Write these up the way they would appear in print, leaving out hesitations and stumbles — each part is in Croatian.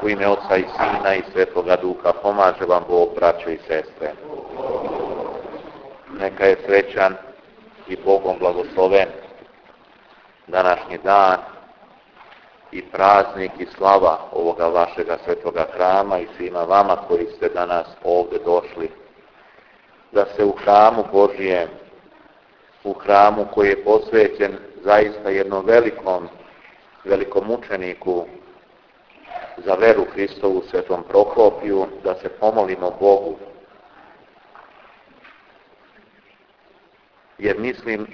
U ime Oca i Sina i Svetoga Duha pomaže vam Bog, braćo i sestre. Neka je srećan i Bogom blagosloven današnji dan i praznik i slava ovoga vašega svetoga hrama i svima vama koji ste danas ovdje došli, da se u hramu Božijem, u hramu koji je posvećen zaista jednom velikom učeniku za veru Hristovu, svetom Prokopiju, da se pomolimo Bogu. Jer mislim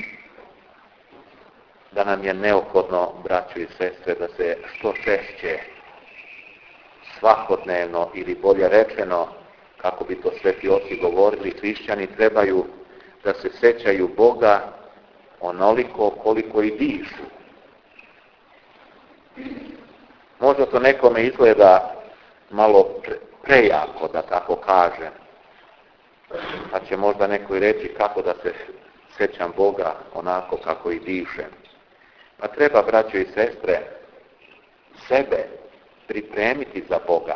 da nam je neophodno, braćo i sestre, da se što češće, svakodnevno ili bolje rečeno, kako bi to sveti oci govorili, hrišćani trebaju da se sećaju Boga onoliko koliko i dišu. Možda to nekome izgleda malo prejako, da tako kažem, pa će možda neko i reći kako da se sećam Boga onako kako i dišem. Pa treba, braćo i sestre, sebe pripremiti za Boga.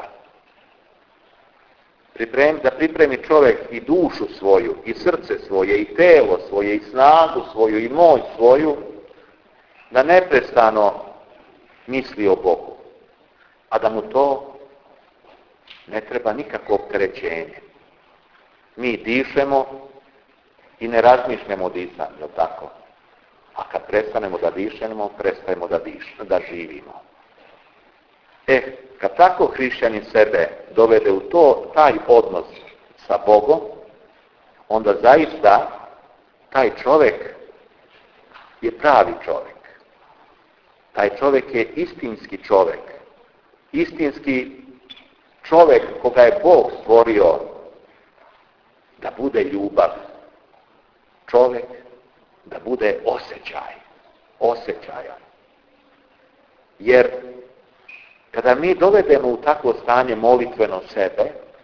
Da pripremi čovjek i dušu svoju, i srce svoje, i telo svoje, i snagu svoju, i moć svoju, da neprestano misli o Bogu, a da mu to ne treba nikakvo opterećenje. Mi dišemo i ne razmišljamo o disanju, je li tako? A kad prestanemo da dišemo, prestajemo da živimo. Kad tako hrišćanin sebe dovede u taj odnos sa Bogom, onda zaista taj čovjek je pravi čovjek. Taj čovjek je istinski čovjek. Istinski čovjek koga je Bog stvorio da bude ljubav. Čovjek da bude osjećajan. Jer kada mi dovedemo u takvo stanje molitveno sebe,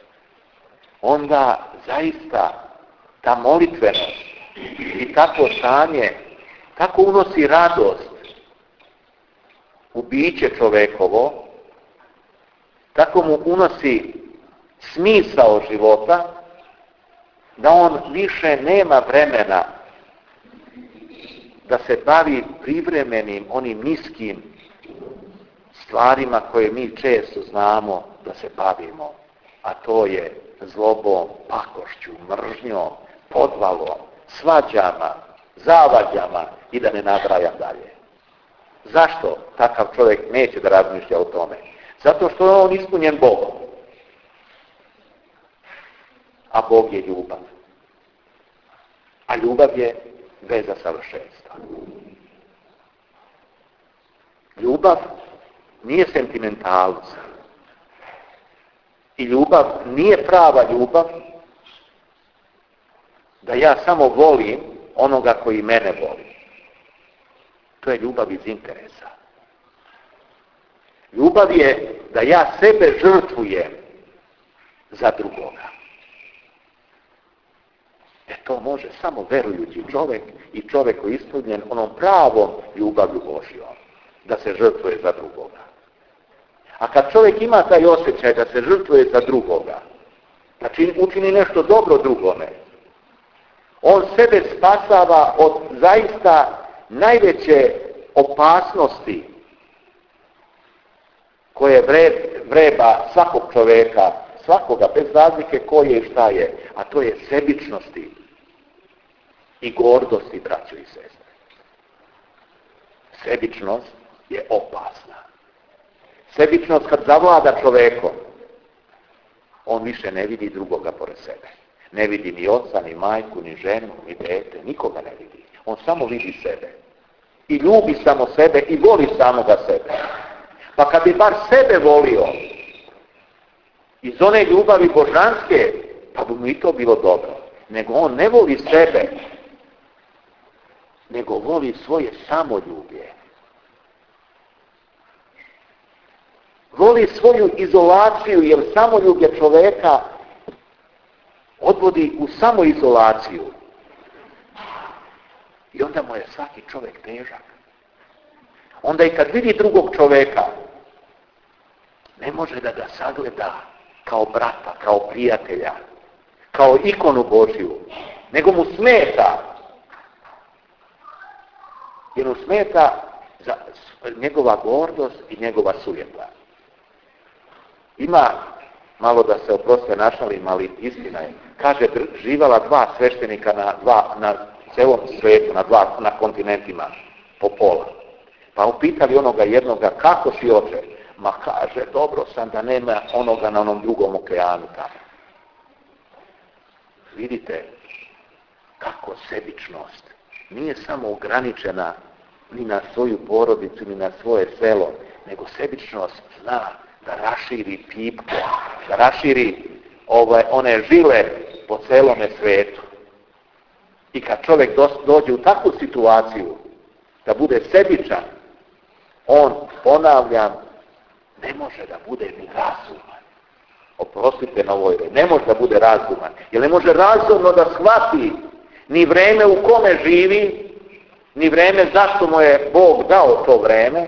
onda zaista ta molitvenost i takvo stanje tako unosi radost u biće čovekovo, tako mu unosi smisao života, da on više nema vremena da se bavi privremenim, onim niskim stvarima koje mi često znamo da se bavimo, a to je zlobom, pakošću, mržnjom, podvalom, svađama, zavađama i da ne nabrajam dalje. Zašto takav čovjek neće da razmišlja o tome? Zato što je on ispunjen Bogom. A Bog je ljubav. A ljubav je veza savršenstva. Ljubav nije sentimentalnost. I ljubav nije prava ljubav da ja samo volim onoga koji mene voli. To je ljubav iz interesa. Ljubav je da ja sebe žrtvujem za drugoga. To može samo verujući čovjek i čovjek koji je ispunjen onom pravom ljubavlju Božjom, da se žrtvuje za drugoga. A kad čovjek ima taj osjećaj da se žrtvuje za drugoga, da učini nešto dobro drugome, on sebe spasava od zaista najveće opasnosti koje vreba svakog čovjeka, svakoga, bez razlike ko je i šta je, a to je sebičnosti i gordosti, braćo i sestre. Sebičnost je opasna. Sebičnost kad zavlada čovekom, on više ne vidi drugoga pored sebe. Ne vidi ni oca, ni majku, ni ženu, ni dete, nikoga ne vidi. On samo vidi sebe. I ljubi samo sebe i voli samoga sebe. Pa kad bi bar sebe volio, iz one ljubavi božanske, pa bi mu i to bilo dobro. Nego on ne voli sebe, nego voli svoje samoljublje. Voli svoju izolaciju, jer samoljublje čoveka odvodi u samoizolaciju. I onda mu je svaki čovjek težak. Onda i kad vidi drugog čoveka, može da ga sagleda kao brata, kao prijatelja, kao ikonu Božju, nego mu smeta. Jer mu smeta njegova gordost i njegova sujeta. Ima, malo da se oproste našalim, ali istina je, kaže, živala dva sveštenika na celom svijetu, na kontinentima, po pola. Pa upitali onoga jednoga, kako si oče? Ma kaže, dobro sam da nema onoga na onom drugom okeanu tamo. Vidite kako sebičnost nije samo ograničena ni na svoju porodicu, ni na svoje selo, nego sebičnost zna da raširi pipke, da raširi one žile po celome svijetu. I kad čovjek dođe u takvu situaciju da bude sebičan, on, ponavljam, ne može da bude ni razuman. Oprostite na ovoj reči, ne može da bude razuman. Jer ne može razumno da shvati ni vreme u kome živi, ni vreme zašto mu je Bog dao to vreme,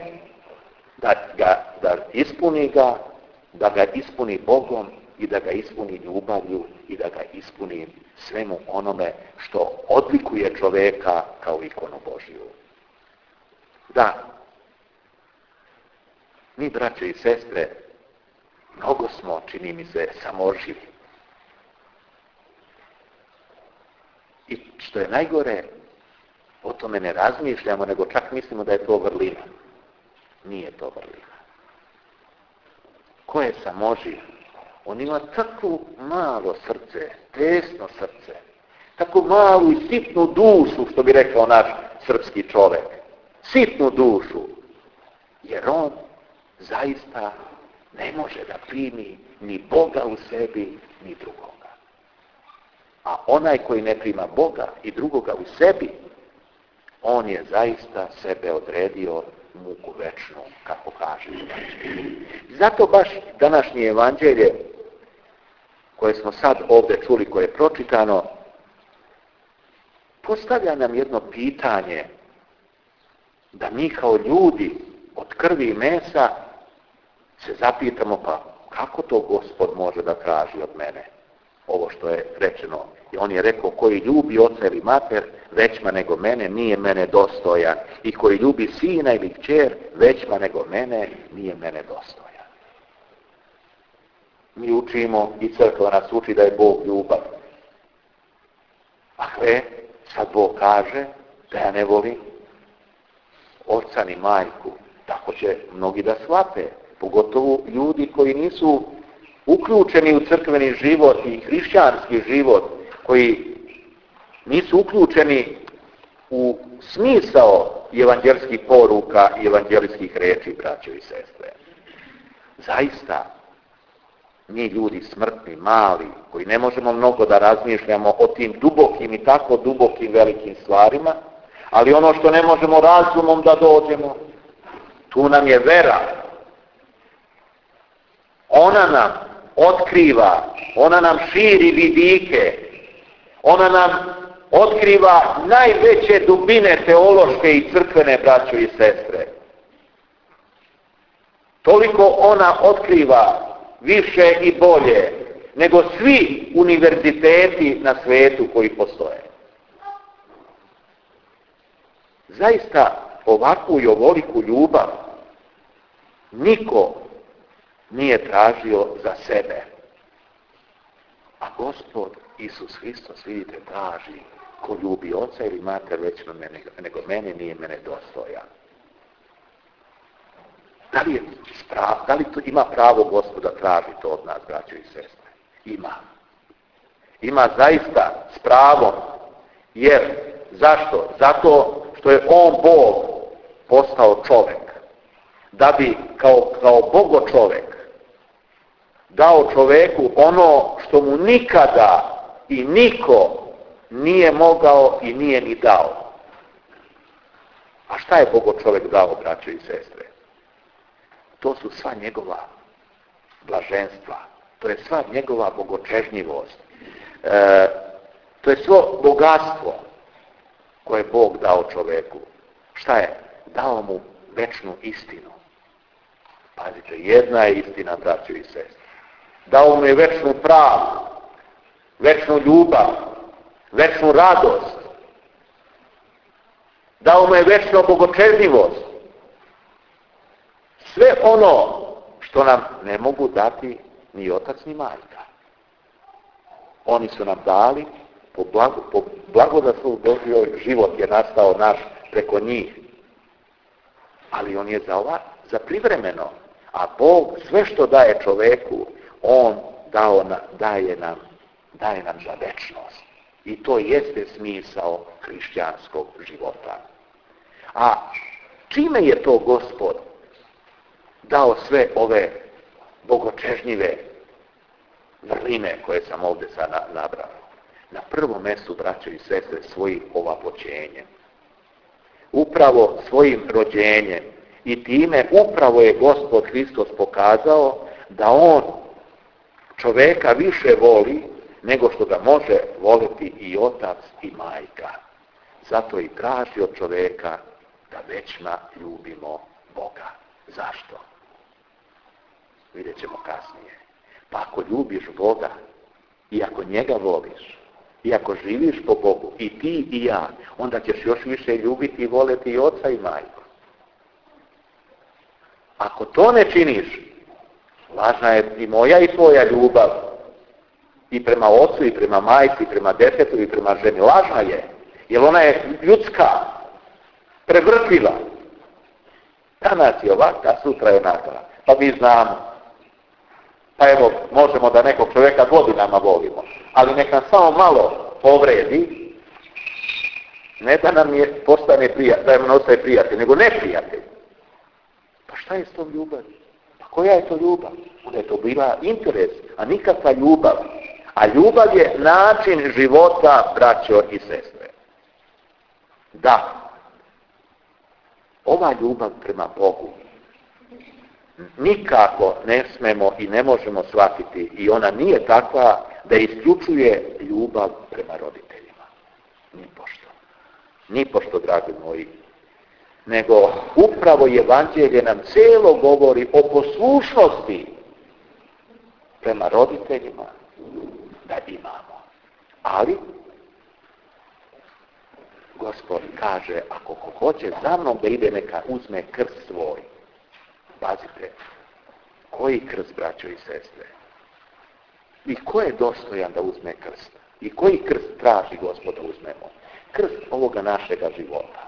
da ispuni ga, da ga ispuni Bogom i da ga ispuni ljubavlju i da ga ispuni svemu onome što odlikuje čoveka kao ikonu Božju. Da, mi, braće i sestre, mnogo smo, čini mi se, samoživi. I što je najgore, o tome ne razmišljamo, nego čak mislimo da je to vrlina. Nije to vrlina. Ko je samoživ? On ima tako malo srce, tesno srce, tako malu i sitnu dušu, što bi rekao naš srpski čovek. Sitnu dušu. Jer on zaista ne može da primi ni Boga u sebi, ni drugoga. A onaj koji ne prima Boga i drugoga u sebi, on je zaista sebe odredio muku večnu, kako kaže. Zato baš današnje evanđelje, koje smo sad ovdje čuli, koje je pročitano, postavlja nam jedno pitanje, da mi kao ljudi od krvi i mesa se zapitamo, pa kako to Gospod može da traži od mene ovo što je rečeno. I on je rekao, koji ljubi oca ili mater većma nego mene, nije mene dostojan. I koji ljubi sina ili kćer većma nego mene, nije mene dostojan. Mi učimo i crkva nas uči da je Bog ljubav. A sad Bog kaže da ja ne volim oca ni majku. Tako će mnogi da shvate. Pogotovo ljudi koji nisu uključeni u crkveni život i hrišćanski život, koji nisu uključeni u smisao evanđelskih poruka i evanđelskih reči, braćo i sestre. Zaista, mi ljudi smrtni, mali, koji ne možemo mnogo da razmišljamo o tim dubokim i tako dubokim velikim stvarima, ali ono što ne možemo razumom da dođemo, tu nam je vera. Ona nam otkriva, ona nam širi vidike, ona nam otkriva najveće dubine teološke i crkvene, braćo i sestre. Toliko ona otkriva više i bolje nego svi univerziteti na svijetu koji postoje. Zaista ovakvu i ovoliku ljubav niko nije tražio za sebe. A Gospod Isus Hristos, vidite, traži ko ljubi oca ili mater većma nego mene, nije mene dostojan. Da li to ima pravo Gospod da traži to od nas, braćo i sestre? Ima. Ima zaista s pravom. Jer, zašto? Zato što je on Bog postao čovek. Da bi kao Bogo čovek dao čoveku ono što mu nikada i niko nije mogao i nije ni dao. A šta je Bogo čovek dao, braćo i sestre? To su sva njegova blaženstva. To je sva njegova bogočežnjivost. To je svo bogatstvo koje je Bog dao čoveku. Šta je? Dao mu večnu istinu. Pazite, jedna je istina, braćo i sestre. Dao mu je večnu pravdu, večnu ljubav, večnu radost. Dao mu je večnu bogočežljivost. Sve ono što nam ne mogu dati ni otac ni majka. Oni su nam dali, po blagodatstvu Božjoj, život je nastao naš preko njih. Ali on je za privremeno. A Bog sve što daje čoveku, on daje nam za večnost. I to jeste smisao hrišćanskog života. A čime je to Gospod dao sve ove bogočežnjive vrline koje sam ovdje sad nabrao? Na prvom mjestu, braćo i sestre, svojim ovapoćenjem. Upravo svojim rođenjem. I time upravo je Gospod Hristos pokazao da on čoveka više voli nego što ga može voliti i otac i majka. Zato i traži od čoveka da večno ljubimo Boga. Zašto? Vidjet ćemo kasnije. Pa ako ljubiš Boga i ako njega voliš i ako živiš po Bogu i ti i ja, onda ćeš još više ljubiti i voliti i oca i majku. Ako to ne činiš, važna je i moja i tvoja ljubav i prema ocu i prema majci i prema djetetu i prema ženi. Lažna je, jer ona je ljudska, prevrtljiva. Danas je ovakva, sutra je onakva. Pa mi znamo. Pa evo, možemo da nekog čovjeka godinama volimo, ali nek nam samo malo povredi, ne da nam postane prijatelj, da nam ostaje prijatelj, nego neprijatelj. Pa šta je s tom ljubavi? Pa koja je to ljubav? Onda je to bila interes, a nikakva ljubav. A ljubav je način života, braćo i sestre. Da, ova ljubav prema Bogu nikako ne smemo i ne možemo shvatiti i ona nije takva da isključuje ljubav prema roditeljima. Ni pošto, dragi moji. Nego upravo Evanđelje nam cijelo govori o poslušnosti prema roditeljima da imamo. Ali Gospod kaže, ako ko hoće za mnom da ide, neka uzme krst svoj. Pazite, koji krst, braćo i sestre? I ko je dostojan da uzme krst? I koji krst traži Gospod da uzmemo? Krst ovoga našega života.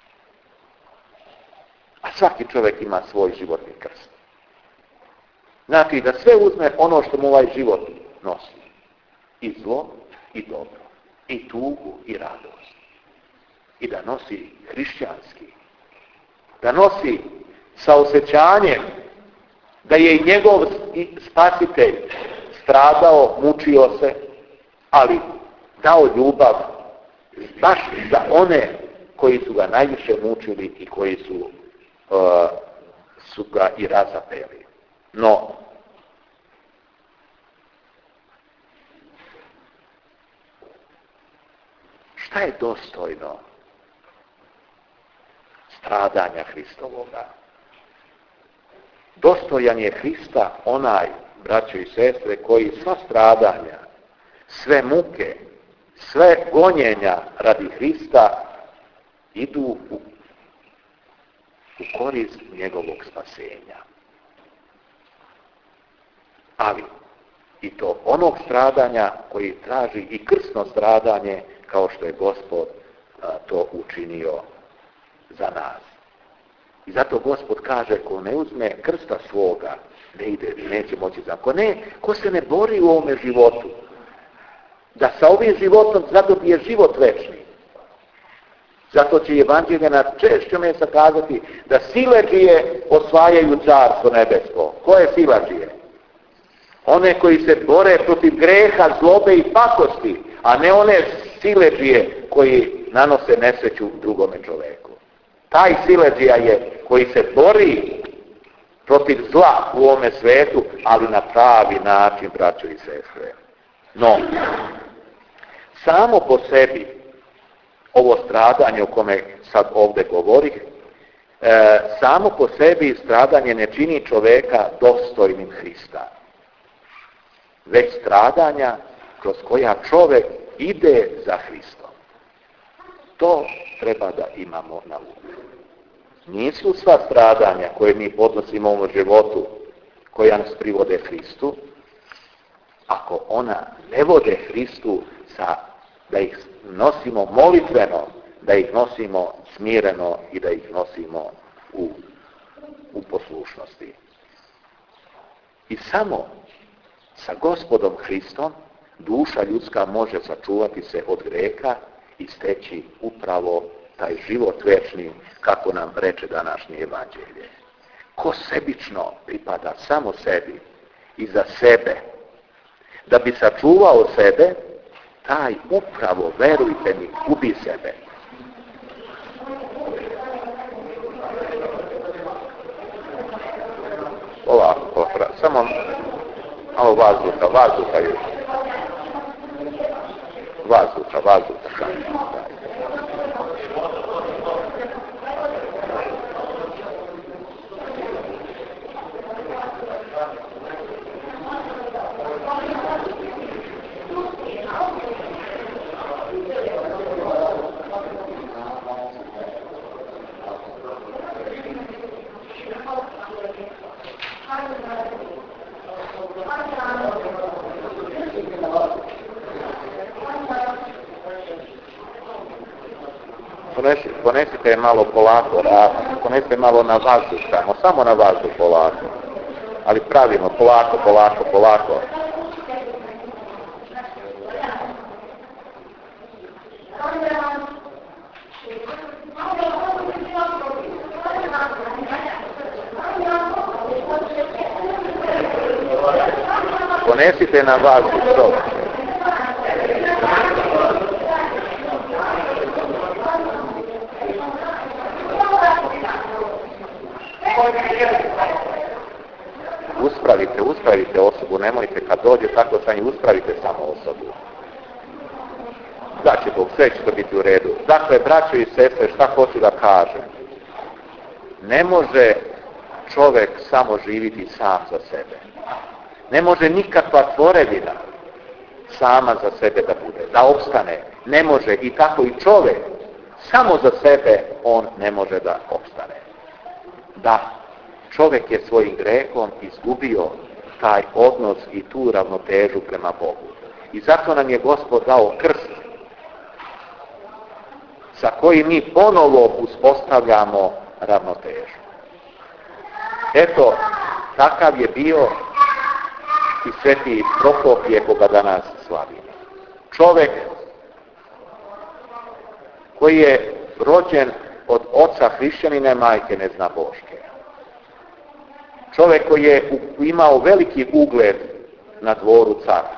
A svaki čovjek ima svoj životni krst. Znači da sve uzme ono što mu ovaj život nosi. I zlo, i dobro. I tugu, i radost. I da nosi hrišćanski. Da nosi sa osjećanjem da je i njegov spasitelj stradao, mučio se, ali dao ljubav baš za one koji su ga najviše mučili i koji su ga i razapeli. No, šta je dostojno stradanja Hristovoga? Dostojan je Hrista onaj, braćo i sestre, koji sva stradanja, sve muke, sve gonjenja radi Hrista idu u korist njegovog spasenja. Ali i to onog stradanja koji traži i krsno stradanje, kao što je Gospod to učinio za nas. I zato Gospod kaže, ko ne uzme krsta svoga, ne ide, neće moći za. Ko se ne bori u ovome životu, da sa ovim životom zadobije život večni. Zato će Evanđelje na češćem mjesta kazati da siledžije osvajaju carstvo nebesko. Koje siledžije? One koji se bore protiv greha, zlobe i pakosti, a ne one siledžije koji nanose nesreću drugome čoveku. Taj siledžija je koji se bori protiv zla u ovome svetu, ali na pravi način, braćo i sestre. No, samo po sebi ovo stradanje o kome sad ovdje govorih Samo po sebi stradanje ne čini čoveka dostojnim Hrista, već stradanja kroz koja čovjek ide za Hristom. To treba da imamo na umu. Nisu sva stradanja koje mi podnosimo u ovom životu, koja nas privode Hristu, ako ona ne vode Hristu, da ih nosimo molitveno, da ih nosimo smireno i da ih nosimo u poslušnosti. I samo sa Gospodom Hristom duša ljudska može sačuvati se od grijeha i steći upravo taj život večni, kako nam reče današnje evanđelje. Ko sebično pripada samo sebi i za sebe, da bi sačuvao sebe, taj upravo, verujte mi, gubi sebe. Ovako, samo malo vazduha još. Vazduha. Ponesite malo polako, ponesite malo na vazduh samo na vazduh polako. Ali pravilno, polako. Ponesite na vazduh, to. Uspravite osobu, nemojte kad dođe tako sa njim, uspravite samo osobu. Da će Bog, sve će to biti u redu. Dakle, braćo i sestre, šta hoću da kažem? Ne može čovjek samo živiti sam za sebe. Ne može nikakva tvorevina sama za sebe da bude, da opstane. Ne može, i tako i čovjek samo za sebe on ne može da opstane. Da, čovjek je svojim grehom izgubio taj odnos i tu ravnotežu prema Bogu. I zato nam je Gospod dao krst sa kojim mi ponovo uspostavljamo ravnotežu. Eto, takav je bio i sveti Prokopije koga danas slavimo. Čovjek koji je rođen od oca hrišćanina, majke neznaboške. Čovjek koji je imao veliki ugled na dvoru cara.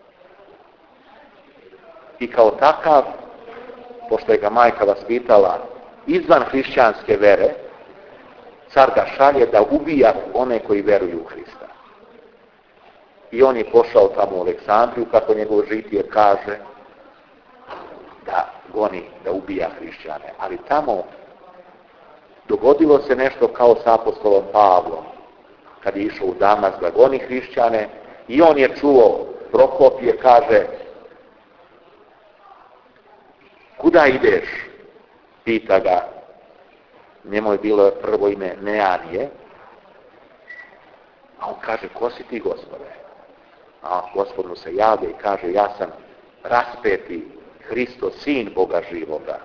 I kao takav, pošto je ga majka vaspitala izvan hrišćanske vere, car ga šalje da ubija one koji veruju u Hrista. I on je pošao tamo u Aleksandriju, kako njegov žitije kaže, da goni, da ubija hrišćane. Ali tamo dogodilo se nešto kao sa apostolom Pavlom, kad je išao u Damas da goni hrišćane, i on je čuo, Prokopije kaže, kuda ideš? Pita ga, njemu je bilo prvo ime Neanije, a on kaže, ko si ti, Gospode? A Gospod mu se javlja i kaže, ja sam raspeti Hristo, sin Boga živoga.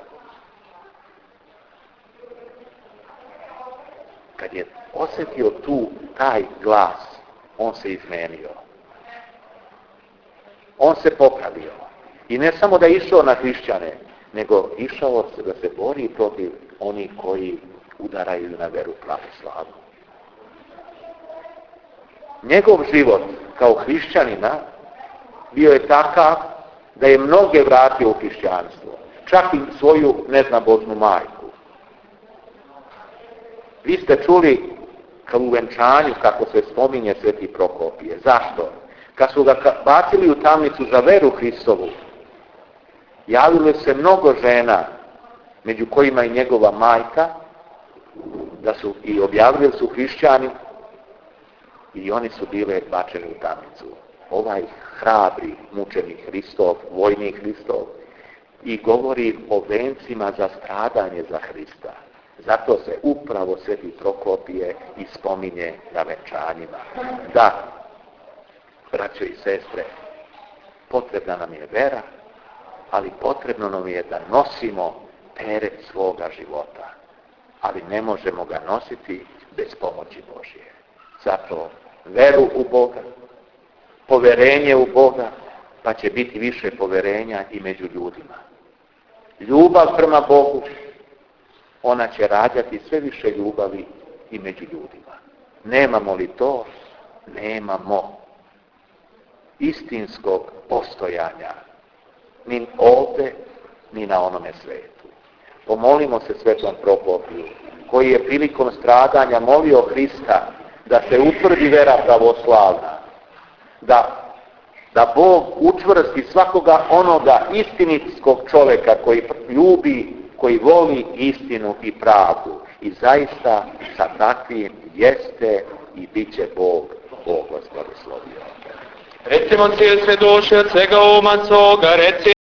Kad je osjetio taj glas, on se izmenio. On se popravio. I ne samo da je išao na hrišćane, nego išao se da se bori protiv onih koji udaraju na veru pravoslavnu. Njegov život kao hrišćanina bio je takav da je mnoge vratio u hrišćanstvo. Čak i svoju neznabožnu majku. Vi ste čuli kao u venčanju kako se spominje sveti Prokopije. Zašto? Kad su ga bacili u tamnicu za veru Hristovu, javilo se mnogo žena, među kojima i njegova majka, da su i objavili su hrišćani i oni su bili bačeni u tamnicu. Ovaj hrabri mučenik Hristov, vojnik Hristov, i govori o vencima za stradanje za Hrista. Zato se upravo Sveti Prokopije i spominje na venčanjima. Da, braćo i sestre, potrebna nam je vera, ali potrebno nam je da nosimo teret svoga života. Ali ne možemo ga nositi bez pomoći Božje. Zato veru u Boga, poverenje u Boga, pa će biti više poverenja i među ljudima. Ljubav prema Bogu, ona će rađati sve više ljubavi i među ljudima. Nemamo li to? Nemamo istinskog postojanja ni ovdje, ni na onome svijetu. Pomolimo se Svetom Prokopiju, koji je prilikom stradanja molio Hrista da se utvrdi vera pravoslavna, da Bog učvrsti svakoga onoga istinitskog čovjeka koji ljubi, koji voli istinu i pravdu. I zaista sa takvim jeste i bit će Bog blagoslovio. Recimo cijel sve duše od svega uma svoga, reci